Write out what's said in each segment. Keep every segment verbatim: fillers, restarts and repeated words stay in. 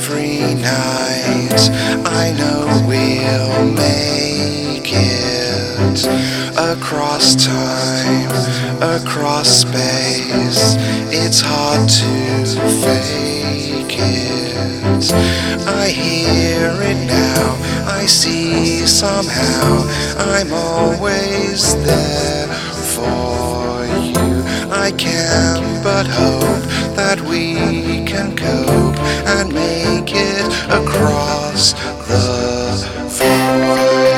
Every night I know we'll make it across time, across space. It's hard to fake it. I hear it now, I see somehow. I'm always there for you. I can't but hope that we can cope and make it across the void.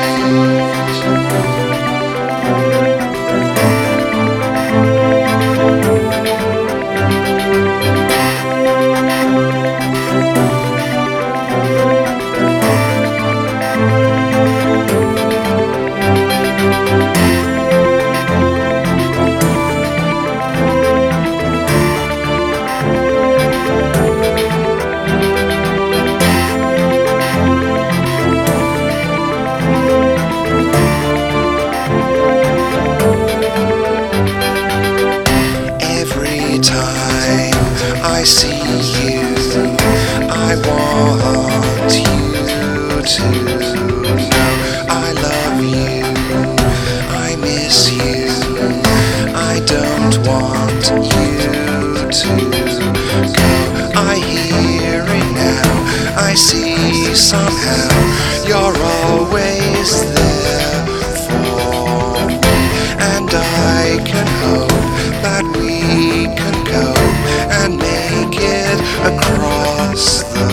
I see you, I want you to know I love you, I miss you, I don't want you to go. I hear it now, I see somehow, you're always there for me, and I can hope that we can cope and make it across the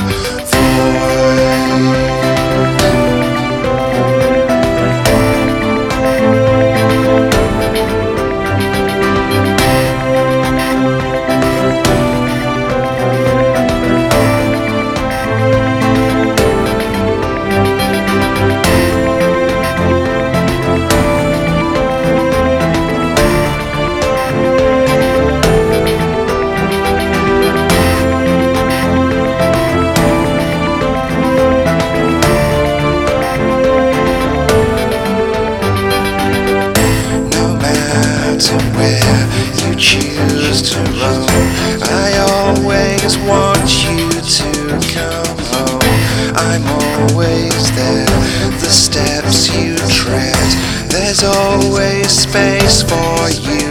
where you choose to roam. I always want you to come home. I'm always there, the steps you tread. There's always space for you.